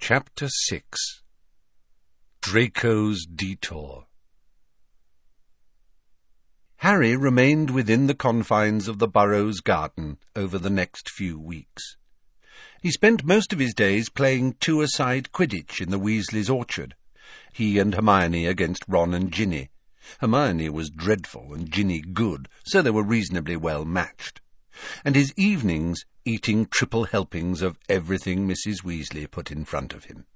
Chapter 6. Draco's Detour. Harry remained within the confines of the Burrows' garden over the next few weeks. He spent most of his days playing two-a-side Quidditch in the Weasleys' orchard, he and Hermione against Ron and Ginny. Hermione was dreadful and Ginny good, so they were reasonably well matched. And his evenings eating triple helpings of everything Mrs. Weasley put in front of him.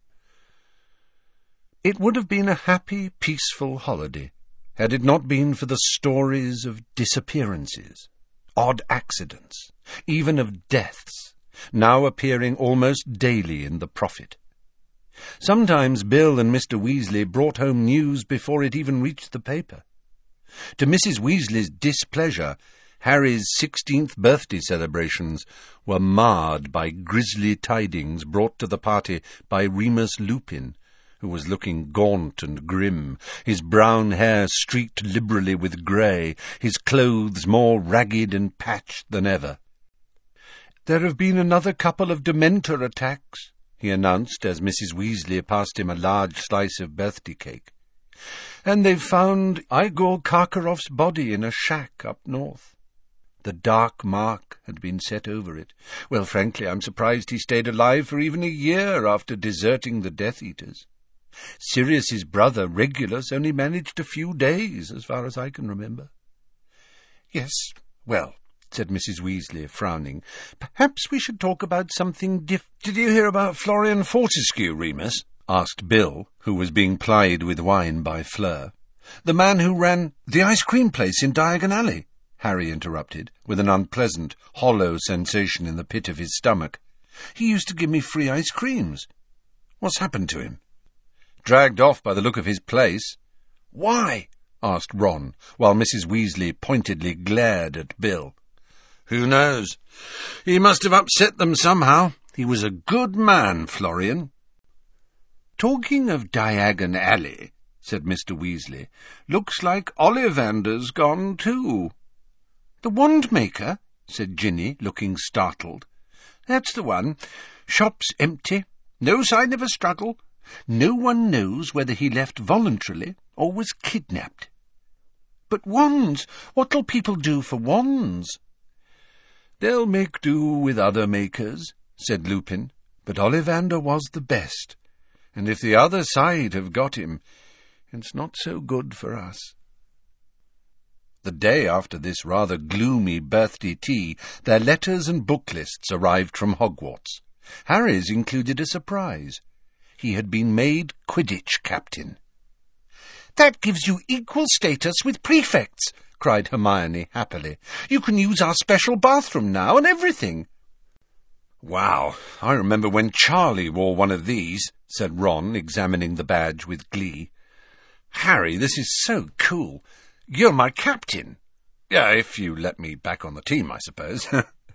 It would have been a happy, peaceful holiday, had it not been for the stories of disappearances, odd accidents, even of deaths, now appearing almost daily in the Prophet. Sometimes Bill and Mr. Weasley brought home news before it even reached the paper. To Mrs. Weasley's displeasure, Harry's 16th birthday celebrations were marred by grisly tidings brought to the party by Remus Lupin, who was looking gaunt and grim, his brown hair streaked liberally with grey, his clothes more ragged and patched than ever. "There have been another couple of Dementor attacks," he announced as Mrs. Weasley passed him a large slice of birthday cake. "And they've found Igor Karkaroff's body in a shack up north. The dark mark had been set over it. Well, frankly, I'm surprised he stayed alive for even a year after deserting the Death Eaters. Sirius's brother, Regulus, only managed a few days, as far as I can remember." "Yes, well," said Mrs. Weasley, frowning, "perhaps we should talk about something Did you hear about Florian Fortescue, Remus?" asked Bill, who was being plied with wine by Fleur. "The man who ran the ice-cream place in Diagon Alley," Harry interrupted, with an unpleasant, hollow sensation in the pit of his stomach. "He used to give me free ice creams. What's happened to him?" "Dragged off by the look of his place." "Why?" asked Ron, while Mrs. Weasley pointedly glared at Bill. "Who knows? He must have upset them somehow. He was a good man, Florian." "Talking of Diagon Alley," said Mr. Weasley, "looks like Ollivander's gone too." "The Wandmaker?" said Ginny, looking startled. "That's the one. Shop's empty. No sign of a struggle. No one knows whether he left voluntarily or was kidnapped." "But wands! What'll people do for wands?" "They'll make do with other makers," said Lupin. "But Ollivander was the best, and if the other side have got him, it's not so good for us." The day after this rather gloomy birthday tea, their letters and book lists arrived from Hogwarts. Harry's included a surprise. He had been made Quidditch captain. "That gives you equal status with prefects," cried Hermione happily. "You can use our special bathroom now and everything." "Wow, I remember when Charlie wore one of these," said Ron, examining the badge with glee. "Harry, this is so cool. You're my captain. Yeah, if you let me back on the team, I suppose."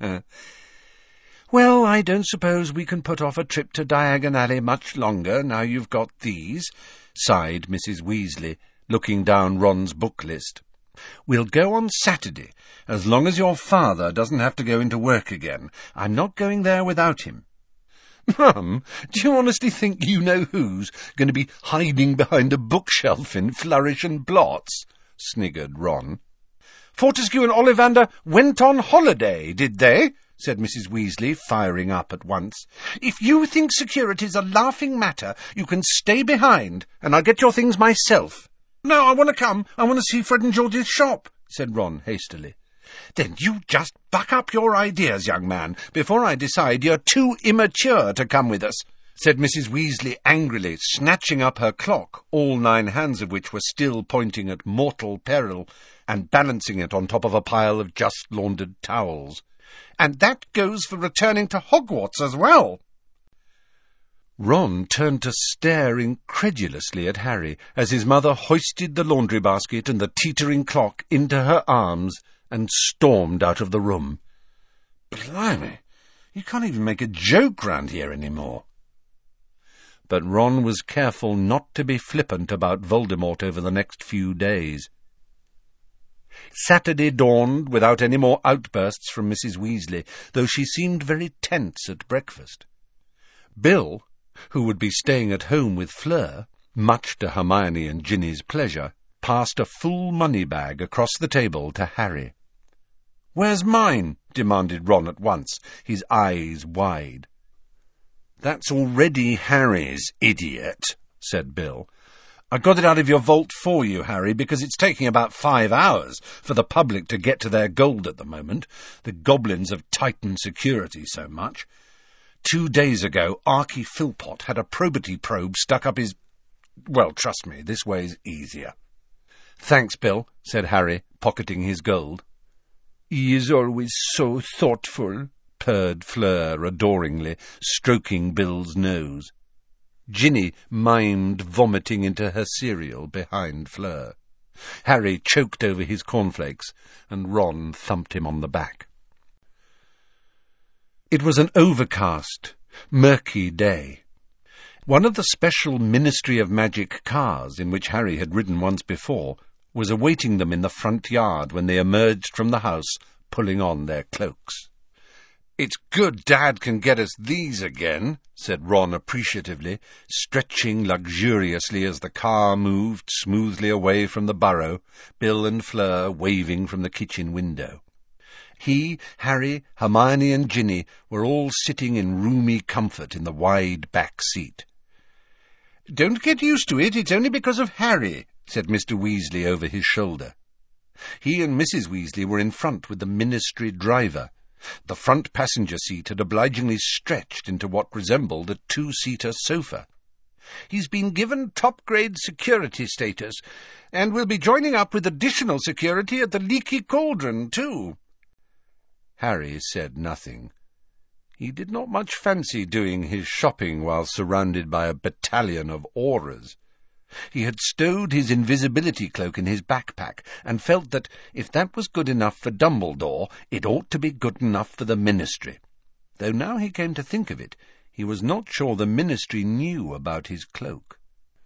"Well, I don't suppose we can put off a trip to Diagon Alley much longer now you've got these," sighed Mrs. Weasley, looking down Ron's book list. "We'll go on Saturday, as long as your father doesn't have to go into work again. I'm not going there without him." "Mum, do you honestly think you know who's going to be hiding behind a bookshelf in Flourish and Blots?" sniggered Ron. "Fortescue and Ollivander went on holiday, did they?" said Mrs. Weasley, firing up at once. "If you think security's a laughing matter, you can stay behind, and I'll get your things myself." "No, I want to come. I want to see Fred and George's shop," said Ron hastily. "Then you just buck up your ideas, young man, before I decide you're too immature to come with us," said Mrs. Weasley angrily, snatching up her clock, all 9 hands of which were still pointing at mortal peril, and balancing it on top of a pile of just-laundered towels. "And that goes for returning to Hogwarts as well." Ron turned to stare incredulously at Harry as his mother hoisted the laundry basket and the teetering clock into her arms and stormed out of the room. "Blimey, you can't even make a joke round here any more." But Ron was careful not to be flippant about Voldemort over the next few days. Saturday dawned without any more outbursts from Mrs. Weasley, though she seemed very tense at breakfast. Bill, who would be staying at home with Fleur, much to Hermione and Ginny's pleasure, passed a full money bag across the table to Harry. "Where's mine?" demanded Ron at once, his eyes wide. "That's already Harry's, idiot," said Bill. "I got it out of your vault for you, Harry, because it's taking about 5 hours for the public to get to their gold at the moment. The goblins have tightened security so much. 2 days ago, Archie Philpott had a probity probe stuck up his... Well, trust me, this way's easier." "Thanks, Bill," said Harry, pocketing his gold. "He is always so thoughtful," purred Fleur adoringly, stroking Bill's nose. Ginny mimed vomiting into her cereal behind Fleur. Harry choked over his cornflakes, and Ron thumped him on the back. It was an overcast, murky day. One of the special Ministry of Magic cars, in which Harry had ridden once before, was awaiting them in the front yard when they emerged from the house, pulling on their cloaks. "It's good Dad can get us these again," said Ron appreciatively, stretching luxuriously as the car moved smoothly away from the burrow, Bill and Fleur waving from the kitchen window. He, Harry, Hermione and Ginny were all sitting in roomy comfort in the wide back seat. "Don't get used to it, it's only because of Harry," said Mr. Weasley over his shoulder. He and Mrs. Weasley were in front with the ministry driver. The front passenger seat had obligingly stretched into what resembled a 2-seater sofa. "He's been given top-grade security status, and will be joining up with additional security at the Leaky Cauldron, too." Harry said nothing. He did not much fancy doing his shopping while surrounded by a battalion of Aurors. He had stowed his invisibility cloak in his backpack, and felt that if that was good enough for Dumbledore, it ought to be good enough for the Ministry. Though now he came to think of it, he was not sure the Ministry knew about his cloak.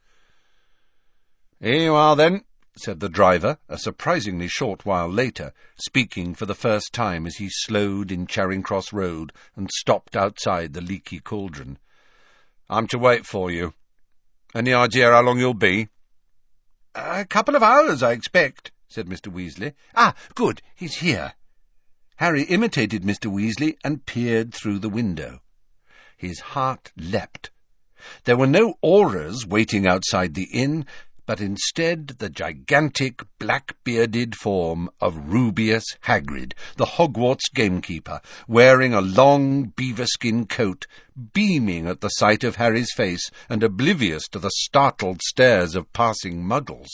"Here you are, then," said the driver, a surprisingly short while later, speaking for the first time as he slowed in Charing Cross Road and stopped outside the Leaky Cauldron. "I'm to wait for you. Any idea how long you'll be?" "A couple of hours, I expect," said Mr. Weasley. "Ah, good, he's here." Harry imitated Mr. Weasley and peered through the window. His heart leapt. There were no Aurors waiting outside the inn, but instead the gigantic black-bearded form of Rubeus Hagrid, the Hogwarts gamekeeper, wearing a long beaver-skin coat, beaming at the sight of Harry's face and oblivious to the startled stares of passing muggles.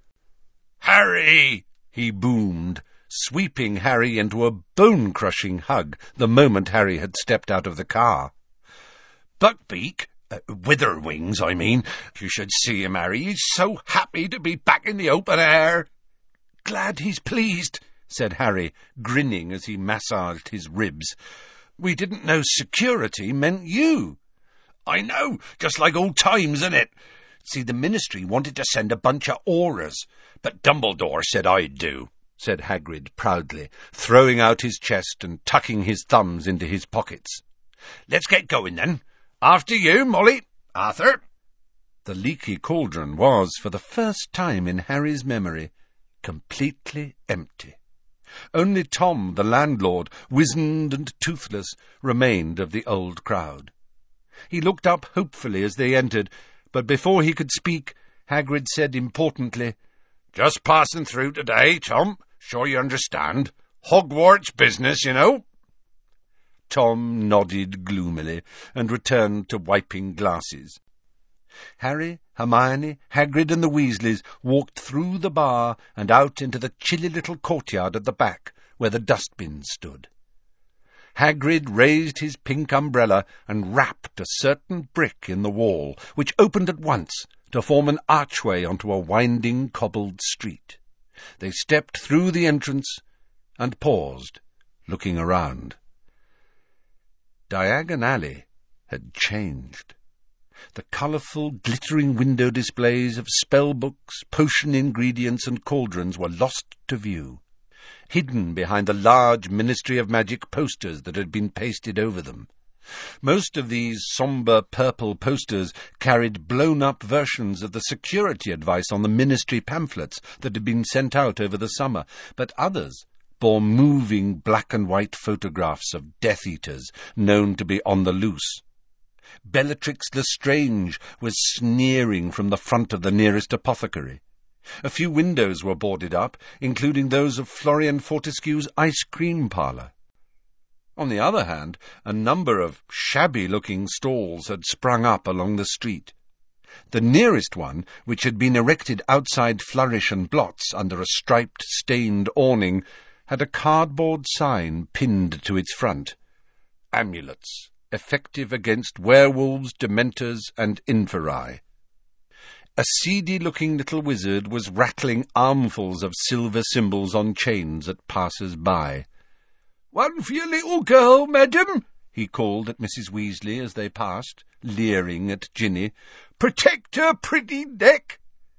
"Harry!" he boomed, sweeping Harry into a bone-crushing hug the moment Harry had stepped out of the car. "Buckbeak, Witherwings, I mean. You should see him, Harry. He's so happy to be back in the open air." "Glad he's pleased," said Harry, grinning as he massaged his ribs. "We didn't know security meant you." "I know, just like old times, innit? See, the Ministry wanted to send a bunch of Aurors, but Dumbledore said I'd do," said Hagrid proudly, throwing out his chest and tucking his thumbs into his pockets. "Let's get going, then. After you, Molly. Arthur." The Leaky Cauldron was, for the first time in Harry's memory, completely empty. Only Tom, the landlord, wizened and toothless, remained of the old crowd. He looked up hopefully as they entered, but before he could speak, Hagrid said importantly, "Just passing through today, Tom. Sure you understand. Hogwarts business, you know." Tom nodded gloomily and returned to wiping glasses. Harry, Hermione, Hagrid and the Weasleys walked through the bar and out into the chilly little courtyard at the back, where the dustbins stood. Hagrid raised his pink umbrella and rapped a certain brick in the wall, which opened at once to form an archway onto a winding cobbled street. They stepped through the entrance and paused, looking around. Diagon Alley had changed. The colourful, glittering window displays of spellbooks, potion ingredients and cauldrons were lost to view, hidden behind the large Ministry of Magic posters that had been pasted over them. Most of these sombre purple posters carried blown-up versions of the security advice on the ministry pamphlets that had been sent out over the summer, but others bore moving black-and-white photographs of Death-Eaters known to be on the loose. Bellatrix Lestrange was sneering from the front of the nearest apothecary. A few windows were boarded up, including those of Florian Fortescue's ice-cream parlour. On the other hand, a number of shabby-looking stalls had sprung up along the street. The nearest one, which had been erected outside Flourish and Blots under a striped, stained awning, had a cardboard sign pinned to its front. Amulets, effective against werewolves, dementors, and inferi. A seedy-looking little wizard was rattling armfuls of silver symbols on chains at passers-by. "One for your little girl, madam," he called at Mrs. Weasley as they passed, leering at Ginny. "Protect her pretty neck."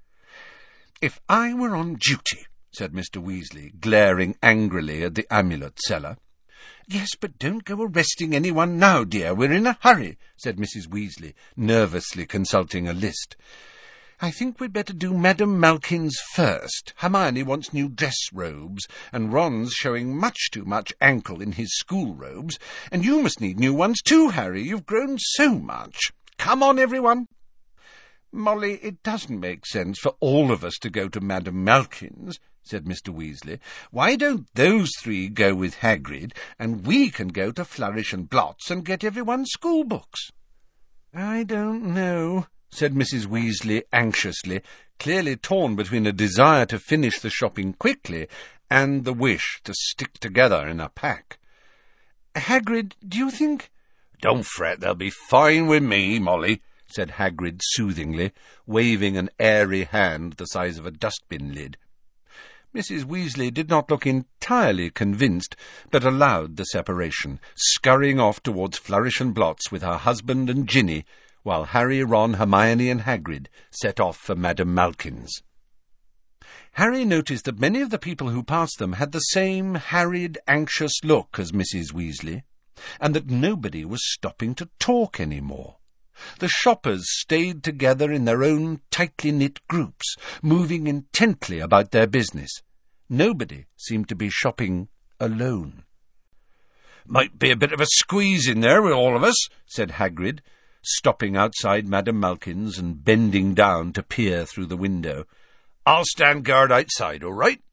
"If I were on duty," said Mr. Weasley, glaring angrily at the amulet seller. "Yes, but don't go arresting anyone now, dear. We're in a hurry," said Mrs. Weasley, nervously consulting a list. "I think we'd better do Madame Malkin's first. Hermione wants new dress robes, and Ron's showing much too much ankle in his school robes, and you must need new ones too, Harry. You've grown so much. Come on, everyone." "Molly, it doesn't make sense for all of us to go to Madame Malkin's," said Mr. Weasley. "Why don't those three go with Hagrid, and we can go to Flourish and Blots and get everyone's school books?" "I don't know," said Mrs. Weasley anxiously, clearly torn between a desire to finish the shopping quickly and the wish to stick together in a pack. "Hagrid, do you think—" "Don't fret, they'll be fine with me, Molly," said Hagrid soothingly, waving an airy hand the size of a dustbin lid. Mrs. Weasley did not look entirely convinced, but allowed the separation, scurrying off towards Flourish and Blots with her husband and Ginny, while Harry, Ron, Hermione and Hagrid set off for Madame Malkin's. Harry noticed that many of the people who passed them had the same harried, anxious look as Mrs. Weasley, and that nobody was stopping to talk any more. The shoppers stayed together in their own tightly-knit groups, moving intently about their business. Nobody seemed to be shopping alone. "Might be a bit of a squeeze in there with all of us," said Hagrid, stopping outside Madame Malkin's and bending down to peer through the window. "I'll stand guard outside, all right?"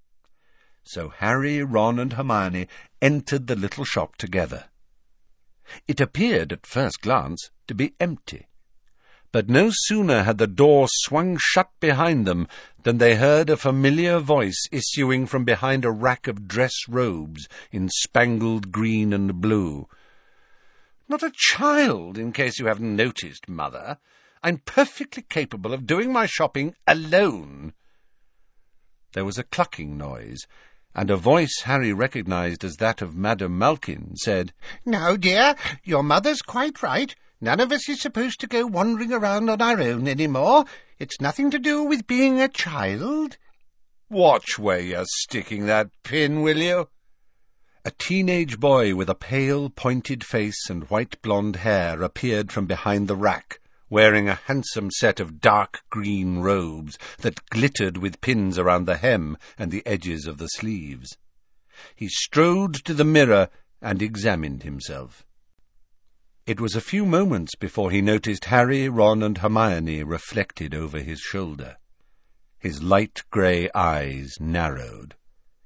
So Harry, Ron and Hermione entered the little shop together. It appeared at first glance to be empty, but no sooner had the door swung shut behind them than they heard a familiar voice issuing from behind a rack of dress robes in spangled green and blue. "Not a child, in case you haven't noticed, Mother. I'm perfectly capable of doing my shopping alone." There was a clucking noise, and a voice Harry recognized as that of Madame Malkin said, "No, dear, your mother's quite right. None of us is supposed to go wandering around on our own any more. It's nothing to do with being a child." "Watch where you're sticking that pin, will you?" A teenage boy with a pale, pointed face and white blonde hair appeared from behind the rack, wearing a handsome set of dark green robes that glittered with pins around the hem and the edges of the sleeves. He strode to the mirror and examined himself. It was a few moments before he noticed Harry, Ron and Hermione reflected over his shoulder. His light grey eyes narrowed.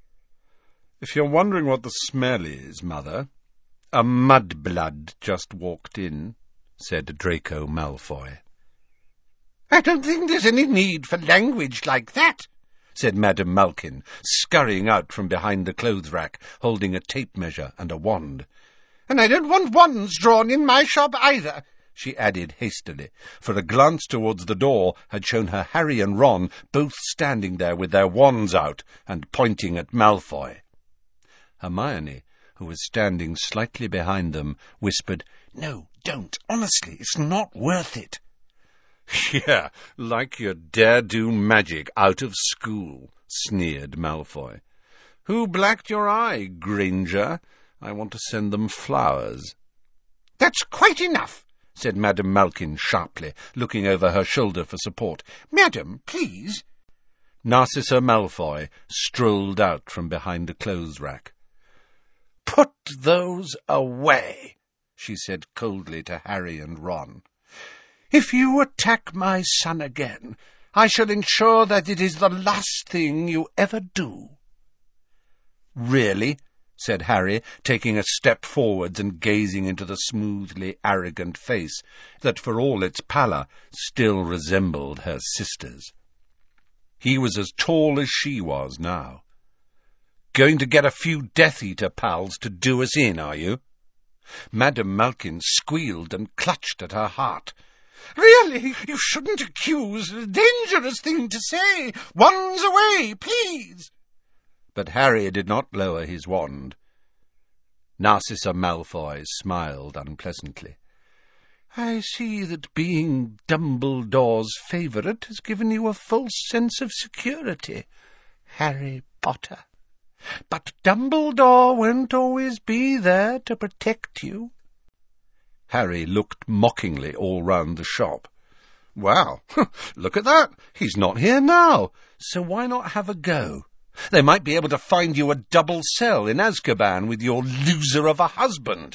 "If you're wondering what the smell is, Mother, a mudblood just walked in," said Draco Malfoy. "I don't think there's any need for language like that," said Madame Malkin, scurrying out from behind the clothes rack, holding a tape measure and a wand. "And I don't want wands drawn in my shop either," she added hastily, for a glance towards the door had shown her Harry and Ron both standing there with their wands out and pointing at Malfoy. Hermione, who was standing slightly behind them, whispered, "No, don't. Honestly, it's not worth it." "Yeah, like your dare-do magic out of school," sneered Malfoy. "Who blacked your eye, Granger? I want to send them flowers." "That's quite enough," said Madame Malkin sharply, looking over her shoulder for support. "Madam, please." Narcissa Malfoy strolled out from behind the clothes-rack. "Put those away," she said coldly to Harry and Ron. "If you attack my son again, I shall ensure that it is the last thing you ever do." "Really?" said Harry, taking a step forwards and gazing into the smoothly arrogant face that, for all its pallor, still resembled her sister's. He was as tall as she was now. "Going to get a few Death Eater pals to do us in, are you?" Madame Malkin squealed and clutched at her heart. "Really, you shouldn't accuse. A dangerous thing to say. Wands away, please." But Harry did not lower his wand. Narcissa Malfoy smiled unpleasantly. "I see that being Dumbledore's favourite has given you a false sense of security, Harry Potter. But Dumbledore won't always be there to protect you." Harry looked mockingly all round the shop. "Well, look at that. He's not here now, so why not have a go? They might be able to find you a double cell in Azkaban with your loser of a husband."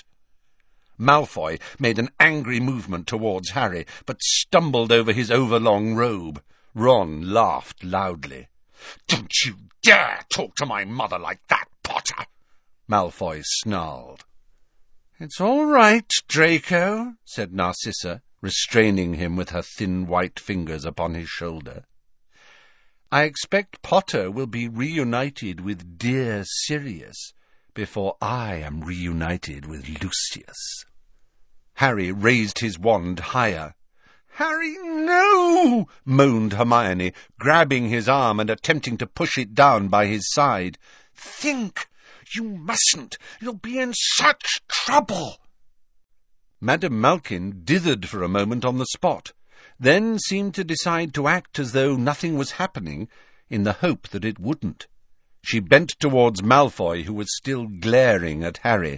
Malfoy made an angry movement towards Harry, but stumbled over his overlong robe. Ron laughed loudly. "Don't you dare talk to my mother like that, Potter!" Malfoy snarled. "It's all right, Draco," said Narcissa, restraining him with her thin white fingers upon his shoulder. "I expect Potter will be reunited with dear Sirius before I am reunited with Lucius." Harry raised his wand higher. "Harry, no!" moaned Hermione, grabbing his arm and attempting to push it down by his side. "Think! You mustn't! You'll be in such trouble!" Madame Malkin dithered for a moment on the spot, then seemed to decide to act as though nothing was happening, in the hope that it wouldn't. She bent towards Malfoy, who was still glaring at Harry.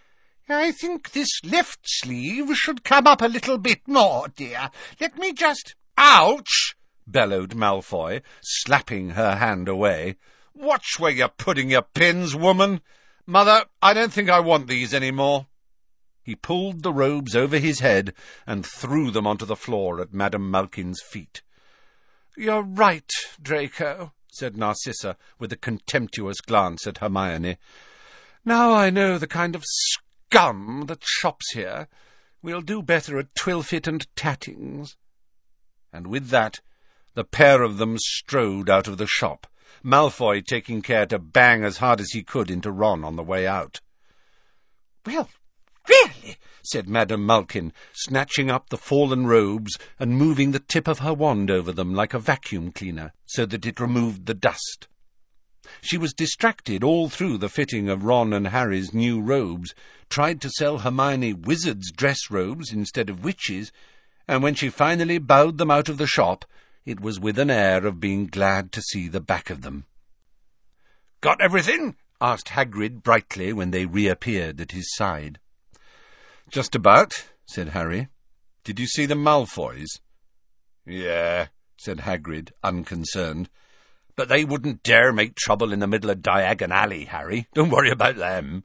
"I think this left sleeve should come up a little bit more, dear. Let me just—" "Ouch!" bellowed Malfoy, slapping her hand away. "Watch where you're putting your pins, woman. Mother, I don't think I want these any more." He pulled the robes over his head and threw them onto the floor at Madame Malkin's feet. "You're right, Draco," said Narcissa, with a contemptuous glance at Hermione. "Now I know the kind of scum that shops here. We'll do better at Twilfit and Tattings." And with that, the pair of them strode out of the shop, Malfoy taking care to bang as hard as he could into Ron on the way out. "Well, really," said Madame Malkin, snatching up the fallen robes and moving the tip of her wand over them like a vacuum cleaner, so that it removed the dust. She was distracted all through the fitting of Ron and Harry's new robes, tried to sell Hermione wizards' dress robes instead of witches', and when she finally bowed them out of the shop, it was with an air of being glad to see the back of them. "Got everything?" asked Hagrid brightly when they reappeared at his side. "Just about," said Harry. "Did you see the Malfoys?" "Yeah," said Hagrid, unconcerned. "But they wouldn't dare make trouble in the middle of Diagon Alley, Harry. Don't worry about them."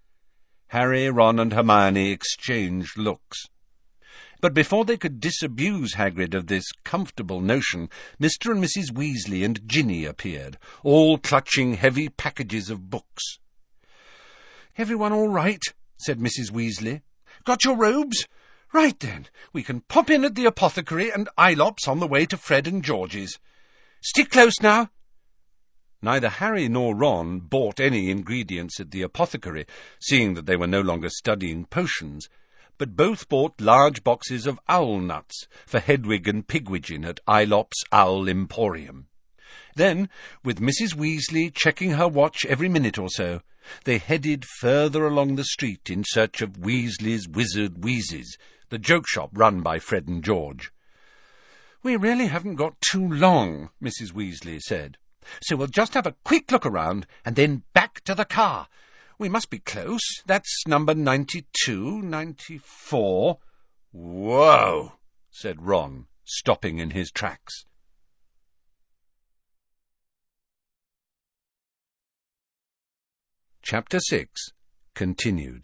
Harry, Ron and Hermione exchanged looks. But before they could disabuse Hagrid of this comfortable notion, Mr. and Mrs. Weasley and Ginny appeared, all clutching heavy packages of books. "Everyone all right?" said Mrs. Weasley. "Got your robes? Right then, we can pop in at the apothecary and Eylops on the way to Fred and George's. Stick close now." Neither Harry nor Ron bought any ingredients at the apothecary, seeing that they were no longer studying potions, but both bought large boxes of owl nuts for Hedwig and Pigwidgeon at Eylops' Owl Emporium. Then, with Mrs. Weasley checking her watch every minute or so, they headed further along the street in search of Weasley's Wizard Wheezes, the joke shop run by Fred and George. "We really haven't got too long," Mrs. Weasley said, "so we'll just have a quick look around and then back to the car. We must be close. That's number 92, 94... Whoa! Said Ron, stopping in his tracks. Chapter 6. Continued.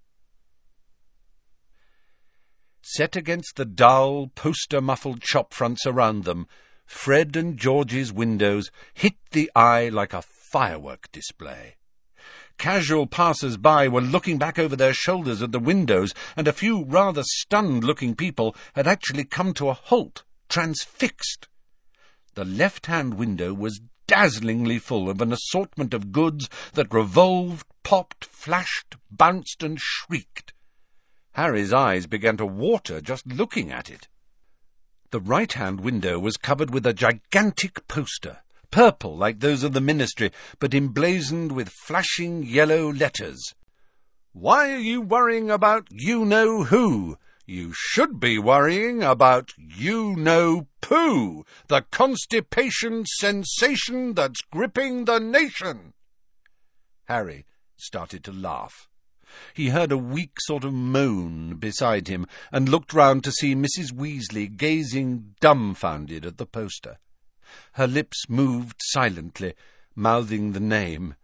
Set against the dull, poster-muffled shop-fronts around them, Fred and George's windows hit the eye like a firework display. Casual passers-by were looking back over their shoulders at the windows, and a few rather stunned-looking people had actually come to a halt, transfixed. The left-hand window was dazzlingly full of an assortment of goods that revolved, popped, flashed, bounced, and shrieked. Harry's eyes began to water just looking at it. The right-hand window was covered with a gigantic poster, purple like those of the ministry, but emblazoned with flashing yellow letters. "Why are you worrying about you-know-who? You should be worrying about you-know-poo, the constipation sensation that's gripping the nation." Harry started to laugh. He heard a weak sort of moan beside him, and looked round to see Mrs. Weasley gazing dumbfounded at the poster. Her lips moved silently, mouthing the name.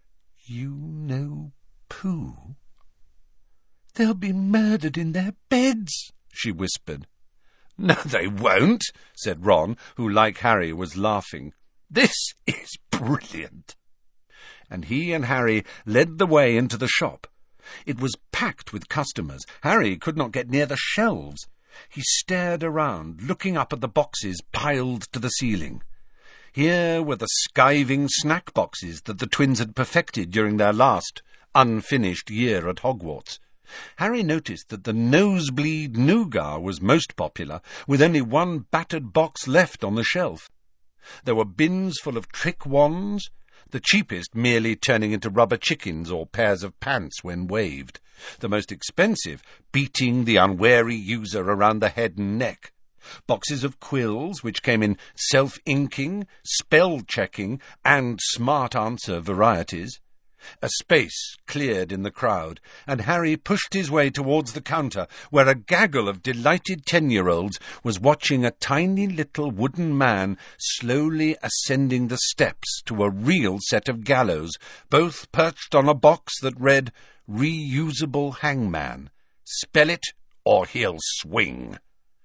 "You-know-poo? They'll be murdered in their beds," she whispered. "No, they won't," said Ron, who, like Harry, was laughing. "This is brilliant." And he and Harry led the way into the shop. It was packed with customers. Harry could not get near the shelves. He stared around, looking up at the boxes piled to the ceiling. Here were the skiving snack boxes that the twins had perfected during their last unfinished year at Hogwarts. Harry noticed that the nosebleed nougat was most popular, with only one battered box left on the shelf. There were bins full of trick wands, the cheapest merely turning into rubber chickens or pairs of pants when waved, the most expensive beating the unwary user around the head and neck, boxes of quills which came in self-inking, spell-checking, and smart-answer varieties. A space cleared in the crowd, and Harry pushed his way towards the counter, where a gaggle of delighted 10-year-olds was watching a tiny little wooden man slowly ascending the steps to a real set of gallows, both perched on a box that read, "Reusable Hangman. Spell it, or he'll swing."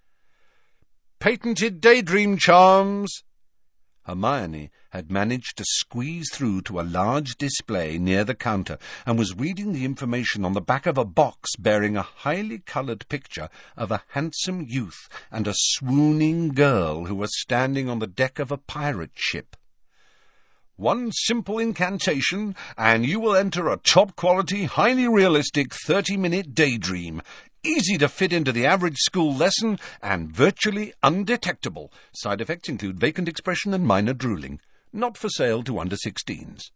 "Patented Daydream charms." Hermione had managed to squeeze through to a large display near the counter and was reading the information on the back of a box bearing a highly coloured picture of a handsome youth and a swooning girl who were standing on the deck of a pirate ship. "One simple incantation, and you will enter a top-quality, highly realistic 30-minute daydream. Easy to fit into the average school lesson, and virtually undetectable. Side effects include vacant expression and minor drooling. Not for sale to under 16s.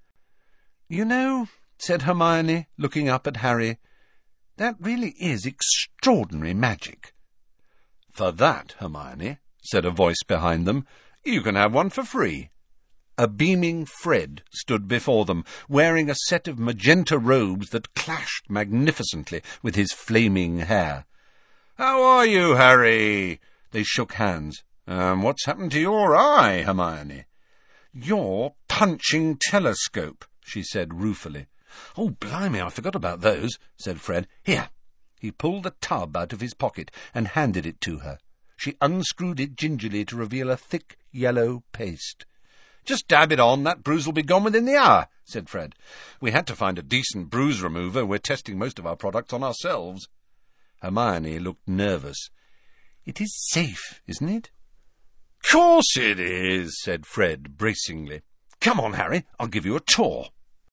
"You know," said Hermione, looking up at Harry, "that really is extraordinary magic." "For that, Hermione," said a voice behind them, "you can have one for free." A beaming Fred stood before them, wearing a set of magenta robes that clashed magnificently with his flaming hair. "How are you, Harry?" They shook hands. "What's happened to your eye, Hermione?" "Your punching telescope," she said ruefully. "Oh, blimey, I forgot about those," said Fred. "Here." He pulled a tub out of his pocket and handed it to her. She unscrewed it gingerly to reveal a thick yellow paste. "Just dab it on. That bruise will be gone within the hour," said Fred. "We had to find a decent bruise remover. We're testing most of our products on ourselves." Hermione looked nervous. "It is safe, isn't it?" "Course it is," said Fred bracingly. "Come on, Harry. I'll give you a tour."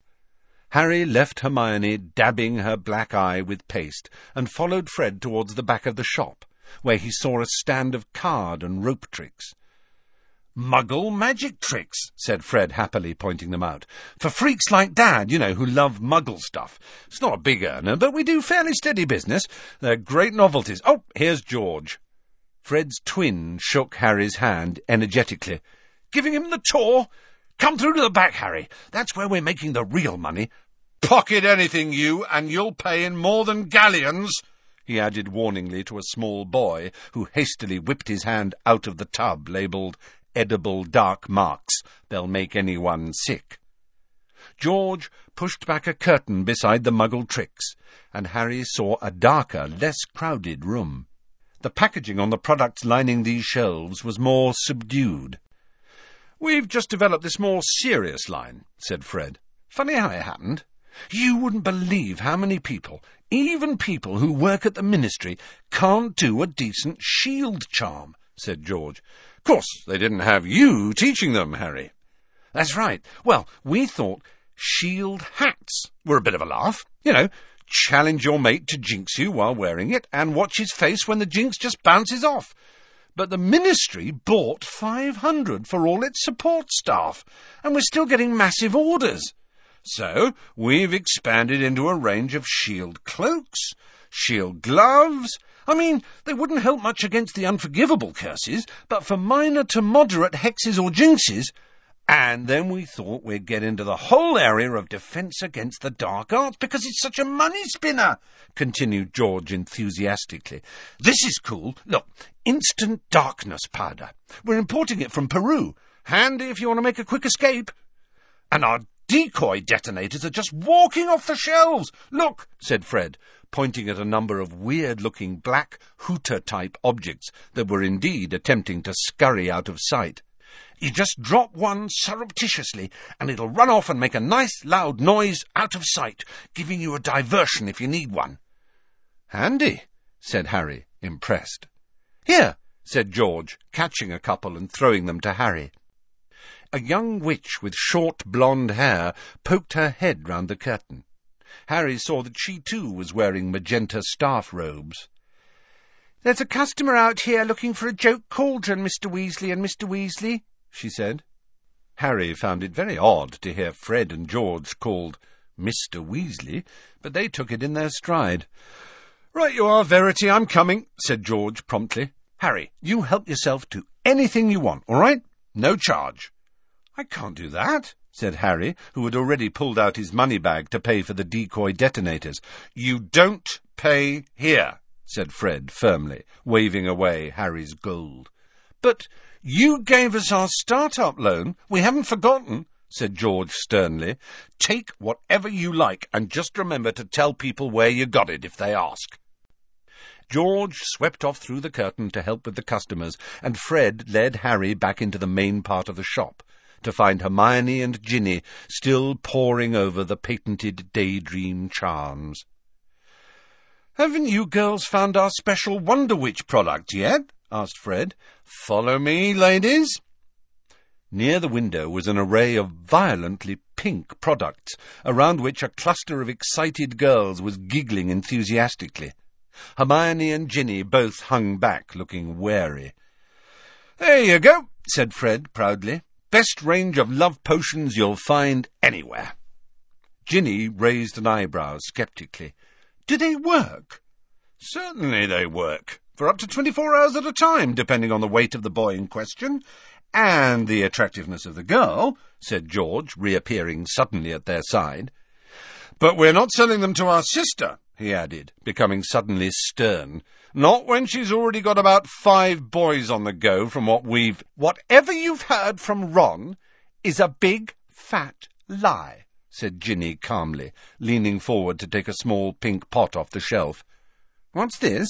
Harry left Hermione dabbing her black eye with paste and followed Fred towards the back of the shop, where he saw a stand of card and rope tricks. "Muggle magic tricks," said Fred happily, pointing them out. "For freaks like Dad, you know, who love Muggle stuff. It's not a big earner, but we do fairly steady business. They're great novelties. Oh, here's George." Fred's twin shook Harry's hand energetically. "Giving him the tour? Come through to the back, Harry. That's where we're making the real money. Pocket anything, you, and you'll pay in more than galleons, he added warningly to a small boy who hastily whipped his hand out of the tub labelled edible dark marks. They'll make anyone sick. George pushed back a curtain beside the Muggle Tricks, and Harry saw a darker, less crowded room. The packaging on the products lining these shelves was more subdued. "We've just developed this more serious line," said Fred. "Funny how it happened. You wouldn't believe how many people, even people who work at the Ministry, can't do a decent shield charm," said George. "Course, they didn't have you teaching them, Harry." "That's right. Well, we thought shield hats were a bit of a laugh. You know, challenge your mate to jinx you while wearing it, and watch his face when the jinx just bounces off. But the Ministry bought 500 for all its support staff, and we're still getting massive orders. So we've expanded into a range of shield cloaks, shield gloves. I mean, they wouldn't help much against the unforgivable curses, but for minor to moderate hexes or jinxes. And then we thought we'd get into the whole area of defence against the dark arts, because it's such a money spinner," continued George enthusiastically. "This is cool. Look, instant darkness powder. We're importing it from Peru. Handy if you want to make a quick escape. And our decoy detonators are just walking off the shelves. Look," said Fred, pointing at a number of weird-looking black hooter-type objects that were indeed attempting to scurry out of sight. "You just drop one surreptitiously, and it'll run off and make a nice loud noise out of sight, giving you a diversion if you need one." "Handy," said Harry, impressed. "Here," said George, catching a couple and throwing them to Harry. A young witch with short blonde hair poked her head round the curtain. Harry saw that she too was wearing magenta staff robes. "There's a customer out here looking for a joke cauldron, Mr. Weasley and Mr. Weasley," she said. Harry found it very odd to hear Fred and George called Mr. Weasley, but they took it in their stride. "Right you are, Verity, I'm coming," said George promptly. "Harry, you help yourself to anything you want, all right? No charge." "I can't do that," said Harry, who had already pulled out his money bag to pay for the decoy detonators. "You don't pay here," said Fred firmly, waving away Harry's gold. "But you gave us our start-up loan. We haven't forgotten," said George sternly. "Take whatever you like, and just remember to tell people where you got it if they ask." George swept off through the curtain to help with the customers, and Fred led Harry back into the main part of the shop, to find Hermione and Ginny still poring over the patented Daydream charms. "Haven't you girls found our special Wonder Witch product yet?" asked Fred. "Follow me, ladies." Near the window was an array of violently pink products, around which a cluster of excited girls was giggling enthusiastically. Hermione and Ginny both hung back, looking wary. "There you go," said Fred proudly. "Best range of love potions you'll find anywhere." Ginny raised an eyebrow sceptically. "Do they work?" "Certainly they work, for up to 24 hours at a time, depending on the weight of the boy in question, and the attractiveness of the girl," said George, reappearing suddenly at their side. "But we're not selling them to our sister," he added, becoming suddenly stern. "Not when she's already got about 5 boys on the go from what we've—" "Whatever you've heard from Ron is a big, fat lie," said Ginny calmly, leaning forward to take a small pink pot off the shelf. "What's this?"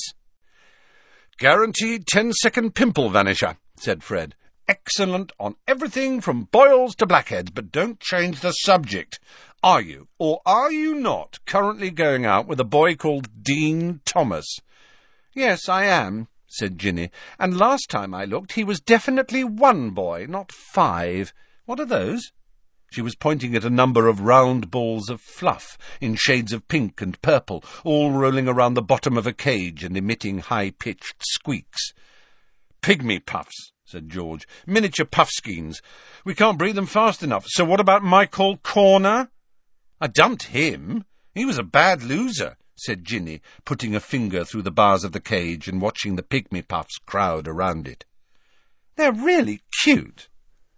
"Guaranteed 10-second pimple vanisher," said Fred. "Excellent on everything from boils to blackheads, but don't change the subject. Are you, or are you not, currently going out with a boy called Dean Thomas?" "Yes, I am," said Ginny, "and last time I looked he was definitely 1 boy, not 5. What are those?" She was pointing at a number of round balls of fluff in shades of pink and purple, all rolling around the bottom of a cage and emitting high-pitched squeaks. "Pygmy puffs," said George. "Miniature puffskeins. We can't breed them fast enough. So what about Michael Corner?" "I dumped him. He was a bad loser," said Ginny, putting a finger through the bars of the cage and watching the pygmy puffs crowd around it. "They're really cute."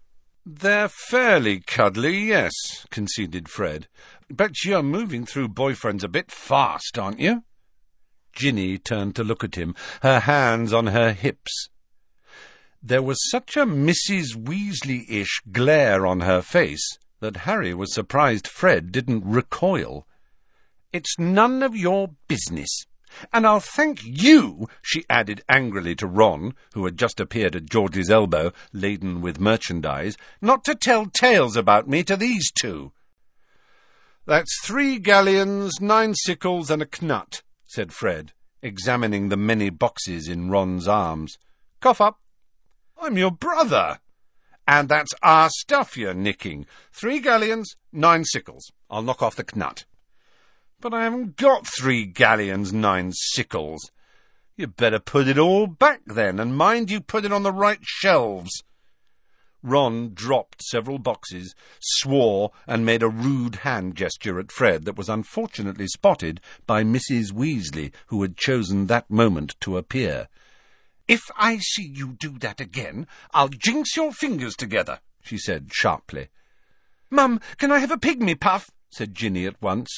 "They're fairly cuddly, yes," conceded Fred. "But you're moving through boyfriends a bit fast, aren't you?" Ginny turned to look at him, her hands on her hips. There was such a Mrs. Weasley-ish glare on her face that Harry was surprised Fred didn't recoil. "It's none of your business. And I'll thank you," she added angrily to Ron, who had just appeared at George's elbow, laden with merchandise, "not to tell tales about me to these two." "That's 3 galleons, 9 sickles, and a knut," said Fred, examining the many boxes in Ron's arms. "Cough up." "I'm your brother." "And that's our stuff you're nicking. 3 galleons, 9 sickles. I'll knock off the knut." "But I haven't got 3 galleons, 9 sickles. You'd better put it all back then, and mind you put it on the right shelves." Ron dropped several boxes, swore, and made a rude hand gesture at Fred that was unfortunately spotted by Mrs. Weasley, who had chosen that moment to appear. "If I see you do that again, I'll jinx your fingers together," she said sharply. "Mum, can I have a pygmy puff?" said Ginny at once.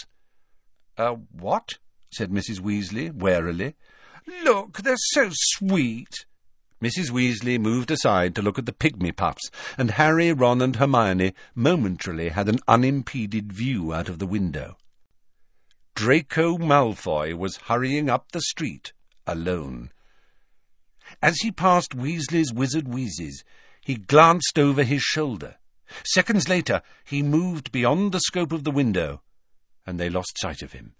What?" said Mrs. Weasley warily. "Look, they're so sweet." Mrs. Weasley moved aside to look at the pygmy puffs, and Harry, Ron, and Hermione momentarily had an unimpeded view out of the window. Draco Malfoy was hurrying up the street, alone. As he passed Weasley's Wizard Wheezes, he glanced over his shoulder. Seconds later, he moved beyond the scope of the window, and they lost sight of him.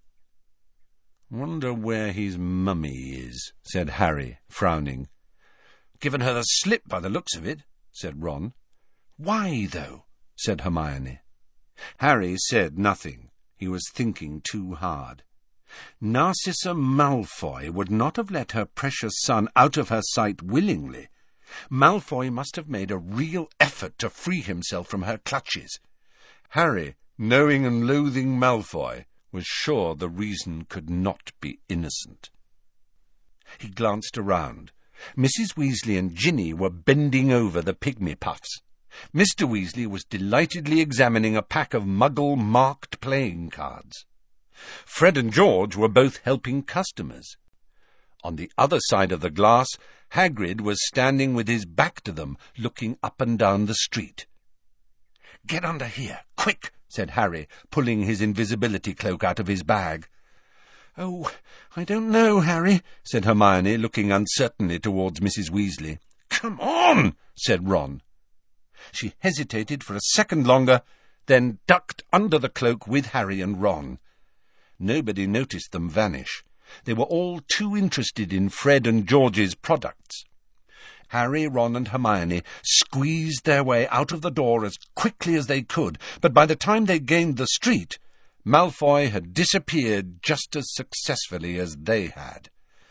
"Wonder where his mummy is," said Harry, frowning. "Given her the slip by the looks of it," said Ron. "Why, though?" said Hermione. Harry said nothing. He was thinking too hard. Narcissa Malfoy would not have let her precious son out of her sight willingly. Malfoy must have made a real effort to free himself from her clutches. Harry, knowing and loathing Malfoy, was sure the reason could not be innocent. He glanced around. Mrs. Weasley and Ginny were bending over the pygmy puffs. Mr. Weasley was delightedly examining a pack of Muggle-marked playing cards. Fred and George were both helping customers. On the other side of the glass, Hagrid was standing with his back to them, looking up and down the street. "Get under here, quick!" said Harry, pulling his invisibility cloak out of his bag. "Oh, I don't know, Harry," said Hermione, looking uncertainly towards Mrs. Weasley. "Come on," said Ron. She hesitated for a second longer, then ducked under the cloak with Harry and Ron. Nobody noticed them vanish. They were all too interested in Fred and George's products. Harry, Ron, and Hermione squeezed their way out of the door as quickly as they could, but by the time they gained the street, Malfoy had disappeared just as successfully as they had.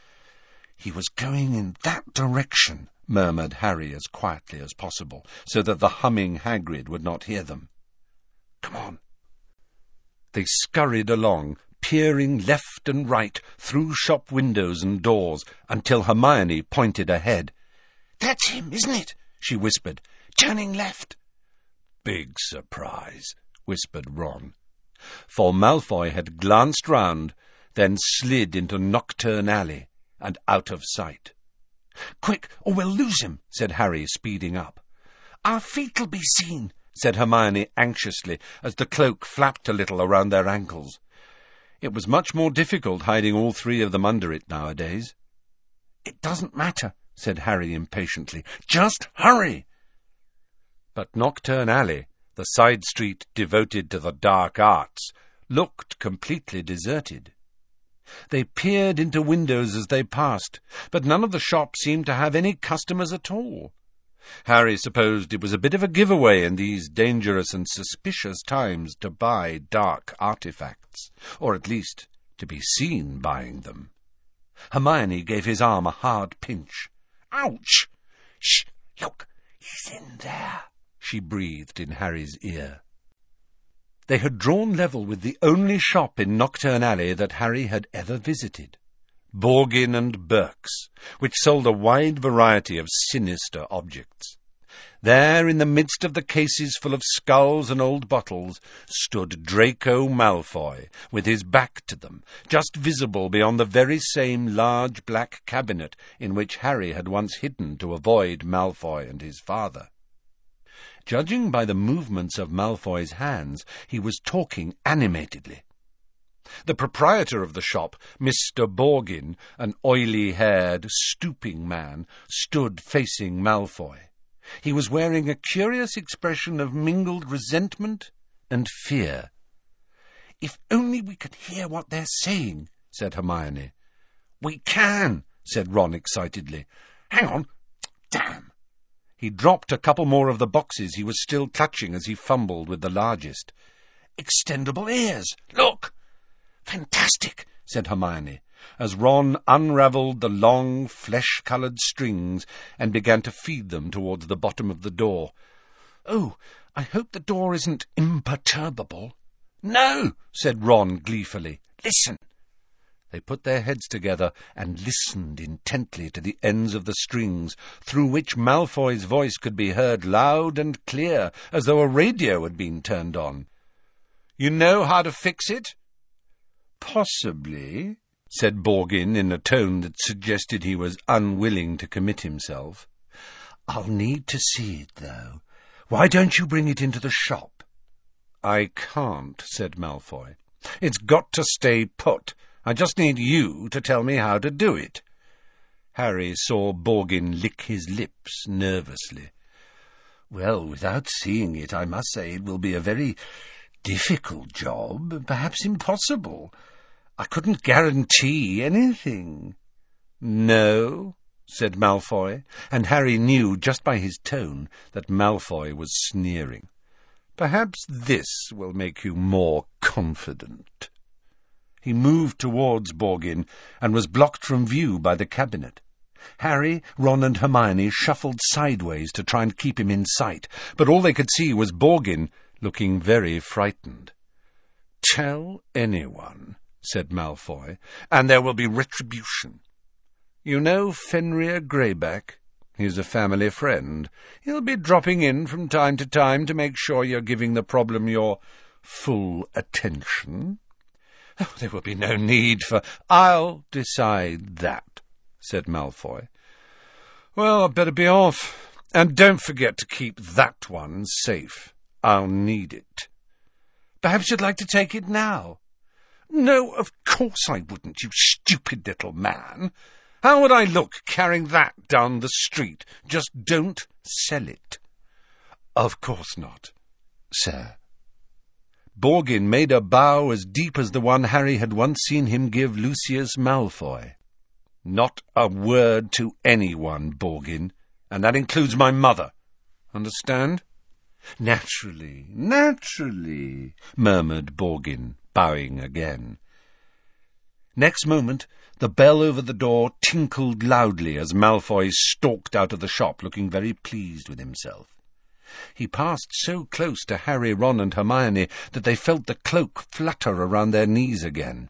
"He was going in that direction," murmured Harry as quietly as possible, so that the humming Hagrid would not hear them. "Come on." They scurried along, peering left and right through shop windows and doors, until Hermione pointed ahead. "That's him, isn't it?" she whispered. "Turning left." "Big surprise," whispered Ron. For Malfoy had glanced round, then slid into Knockturn Alley and out of sight. "Quick, or we'll lose him," said Harry, speeding up. "Our feet'll be seen," said Hermione anxiously, as the cloak flapped a little around their ankles. It was much more difficult hiding all 3 of them under it nowadays. "It doesn't matter," said Harry impatiently. "Just hurry!" But Knockturn Alley, the side street devoted to the dark arts, looked completely deserted. They peered into windows as they passed, but none of the shops seemed to have any customers at all. Harry supposed it was a bit of a giveaway in these dangerous and suspicious times to buy dark artifacts, or at least to be seen buying them. Hermione gave his arm a hard pinch. "Ouch! Shh! Look, he's in there," she breathed in Harry's ear. They had drawn level with the only shop in Knockturn Alley that Harry had ever visited, Borgin and Burke's, which sold a wide variety of sinister objects. There, in the midst of the cases full of skulls and old bottles, stood Draco Malfoy, with his back to them, just visible beyond the very same large black cabinet in which Harry had once hidden to avoid Malfoy and his father. Judging by the movements of Malfoy's hands, he was talking animatedly. The proprietor of the shop, Mr. Borgin, an oily-haired, stooping man, stood facing Malfoy. He was wearing a curious expression of mingled resentment and fear. "If only we could hear what they're saying," said Hermione. "We can," said Ron excitedly. "Hang on. Damn!" He dropped a couple more of the boxes he was still clutching as he fumbled with the largest. "Extendable ears! Look!" "Fantastic!" said Hermione, as Ron unravelled the long, flesh-coloured strings and began to feed them towards the bottom of the door. "Oh, I hope the door isn't imperturbable." "No," said Ron gleefully. "Listen." They put their heads together and listened intently to the ends of the strings, through which Malfoy's voice could be heard loud and clear, as though a radio had been turned on. "You know how to fix it?" "Possibly," said Borgin in a tone that suggested he was unwilling to commit himself. "I'll need to see it, though. Why don't you bring it into the shop?" "I can't," said Malfoy. "It's got to stay put. I just need you to tell me how to do it." Harry saw Borgin lick his lips nervously. "Well, without seeing it, I must say it will be a very difficult job, perhaps impossible. I couldn't guarantee anything." "No?" said Malfoy, and Harry knew just by his tone that Malfoy was sneering. "Perhaps this will make you more confident." He moved towards Borgin and was blocked from view by the cabinet. Harry, Ron and Hermione shuffled sideways to try and keep him in sight, but all they could see was Borgin, looking very frightened. "Tell anyone," said Malfoy, "and there will be retribution. You know Fenrir Greyback? He's a family friend. He'll be dropping in from time to time to make sure you're giving the problem your full attention." "Oh, there will be no need for—" "I'll decide that," said Malfoy. "Well, I'd better be off. And don't forget to keep that one safe. I'll need it." "Perhaps you'd like to take it now?" "No, of course I wouldn't, you stupid little man. How would I look carrying that down the street? Just don't sell it." "Of course not, sir." Borgin made a bow as deep as the one Harry had once seen him give Lucius Malfoy. "Not a word to anyone, Borgin, and that includes my mother. Understand?" "Naturally, naturally," murmured Borgin, bowing again. Next moment, the bell over the door tinkled loudly as Malfoy stalked out of the shop, looking very pleased with himself. He passed so close to Harry, Ron and Hermione that they felt the cloak flutter around their knees again.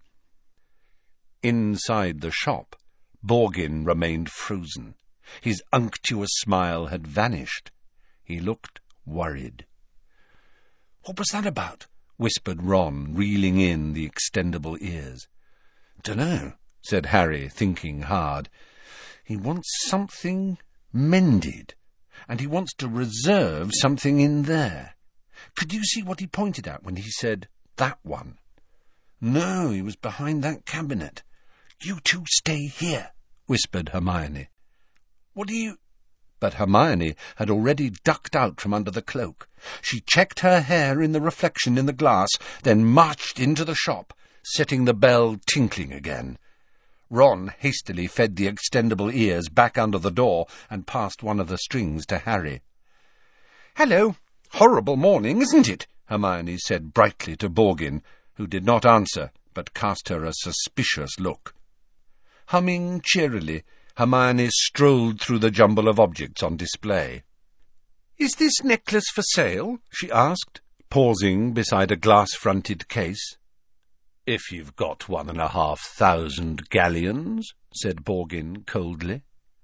Inside the shop, Borgin remained frozen. His unctuous smile had vanished. He looked worried. "What was that about?" whispered Ron, reeling in the extendable ears. "Dunno," said Harry, thinking hard. "He wants something mended, and he wants to reserve something in there. Could you see what he pointed at when he said, 'that one'?" "No, he was behind that cabinet." "You two stay here," whispered Hermione. "What do you—" But Hermione had already ducked out from under the cloak. She checked her hair in the reflection in the glass, then marched into the shop, setting the bell tinkling again. Ron hastily fed the extendable ears back under the door and passed one of the strings to Harry. "Hello! Horrible morning, isn't it?" Hermione said brightly to Borgin, who did not answer, but cast her a suspicious look. Humming cheerily, Hermione strolled through the jumble of objects on display. "Is this necklace for sale?" she asked, pausing beside a glass-fronted case. "If you've got 1,500 galleons," said Borgin coldly.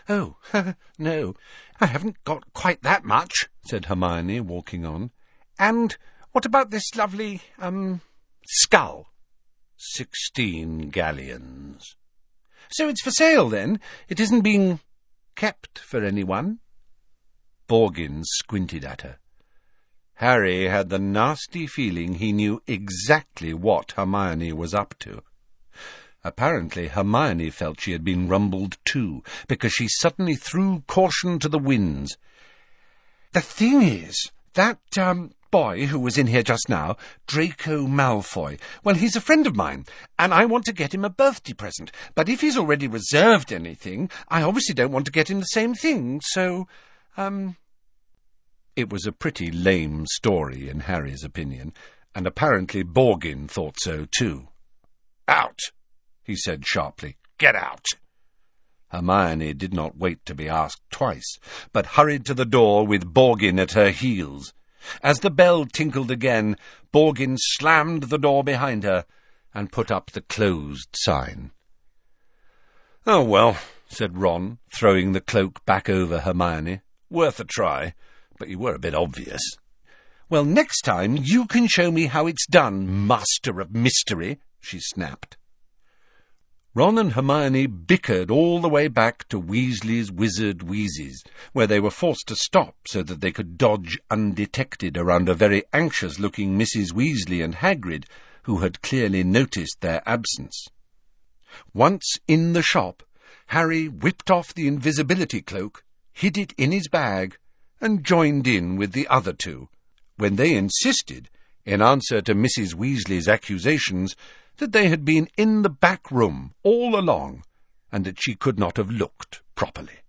"Oh, no, I haven't got quite that much," said Hermione, walking on. "And what about this lovely, skull?" 16 galleons. "So it's for sale, then? It isn't being kept for anyone?" Borgin squinted at her. Harry had the nasty feeling he knew exactly what Hermione was up to. Apparently Hermione felt she had been rumbled too, because she suddenly threw caution to the winds. "The thing is, that, boy who was in here just now, Draco Malfoy, well, he's a friend of mine, and I want to get him a birthday present. But if he's already reserved anything, I obviously don't want to get him the same thing, so, It was a pretty lame story, in Harry's opinion, and apparently Borgin thought so too. "Out!" he said sharply. "Get out!" Hermione did not wait to be asked twice, but hurried to the door with Borgin at her heels. As the bell tinkled again, Borgin slammed the door behind her and put up the closed sign. "Oh, well," said Ron, throwing the cloak back over Hermione. "Worth a try, but you were a bit obvious." "Well, next time you can show me how it's done, Master of Mystery," she snapped. Ron and Hermione bickered all the way back to Weasley's Wizard Wheezes, where they were forced to stop so that they could dodge undetected around a very anxious-looking Mrs. Weasley and Hagrid, who had clearly noticed their absence. Once in the shop, Harry whipped off the invisibility cloak, hid it in his bag, and joined in with the other two, when they insisted, in answer to Mrs. Weasley's accusations, that they had been in the back room all along, and that she could not have looked properly.